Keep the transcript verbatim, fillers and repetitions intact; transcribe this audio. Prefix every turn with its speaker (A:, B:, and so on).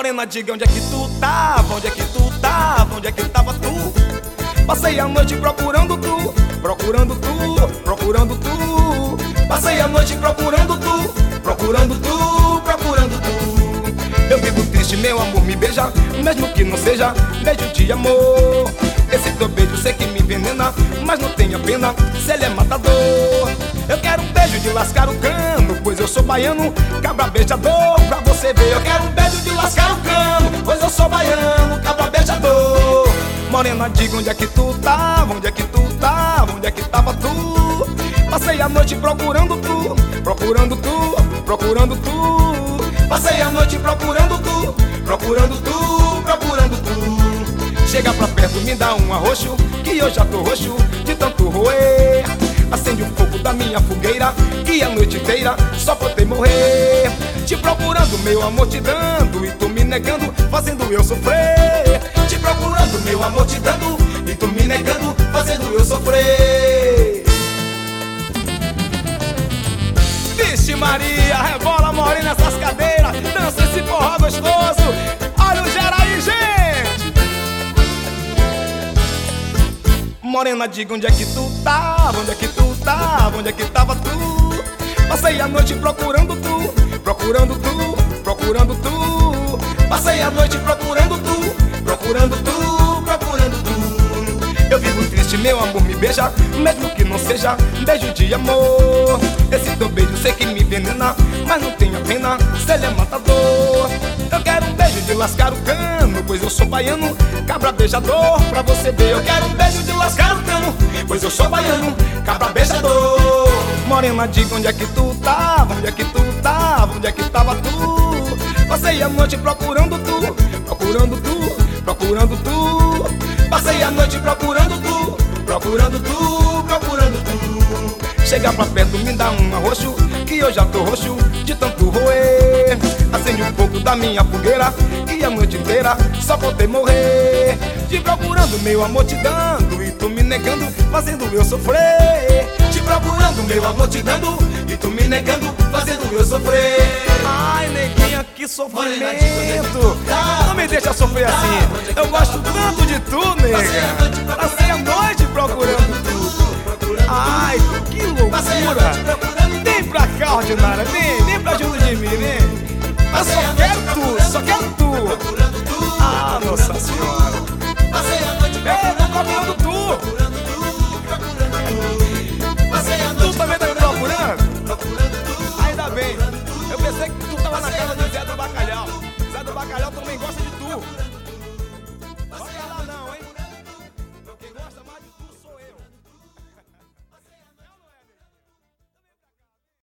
A: Morena, diga onde é que tu tava, onde é que tu tava, onde é que tava tu? Passei a noite procurando tu, procurando tu, procurando tu. Passei a noite procurando tu, procurando tu, procurando tu. Eu vivo triste, meu amor, me beija, mesmo que não seja beijo de amor. Esse teu beijo sei que me envenena, mas não tenha pena, se ele é matador. Eu quero um beijo de lascar o cano, pois eu sou baiano, cabra beijador, pra você ver. Eu quero um beijo de lascar o cano, pois eu sou baiano, cabra beijador. Morena, diga onde é que tu tava, onde é que tu tava, onde é que tava tu? Passei a noite procurando tu, procurando tu, procurando tu. Passei a noite procurando tu, procurando tu, procurando tu. Chega pra perto, me dá um arroxo, que eu já tô roxo de tanto roer. Acende o fogo da minha fogueira, que a noite inteira só faltei morrer. Te procurando, meu amor, te dando, e tu me negando, fazendo eu sofrer. Te procurando, meu amor, te dando, e tu me negando, fazendo eu sofrer. Vixe Maria, rebola morena nessas cadeiras, dança esse forró gostoso. Olha o gera aí, gente. Morena, diga onde é que tu tava, onde é que tu tava, onde é que tava tu? Passei a noite procurando tu, procurando tu, procurando tu. Passei a noite procurando tu, procurando tu, procurando tu. Eu vivo triste, meu amor, me beija, mesmo que não seja beijo de amor. Esse teu beijo sei que me envenena, mas não tenha pena, se ele é matador. Eu quero um beijo de lascar o cano, pois eu sou baiano, cabra beijador, pra você ver. Eu quero um beijo de lascar o cano, pois eu sou baiano, cabra beijador. Morena, diga onde é que tu tava, onde é que tu tava, onde é que tava tu? Passei a noite procurando tu, procurando tu, procurando tu. Passei a noite procurando tu, procurando tu, procurando tu. Chega pra perto, me dá um arroxo, que eu já tô roxo de tanto roer. Acende um pouco da minha fogueira, e a noite inteira só faltei morrer. Te procurando, meu amor, te dando, e tu me negando, fazendo eu sofrer. Te procurando, meu amor, te dando, e tu me negando, fazendo eu sofrer. Ai, neguinha, que sofrimento. Não me deixa sofrer assim. Eu gosto tanto de tu, nega. Passei a noite procurando tu. Ai, que loucura. Vem pra cá, ordinária, vem, vem pra junto de mim, vem. Eu só quero tu, só quero tu. Ah, Nossa Senhora.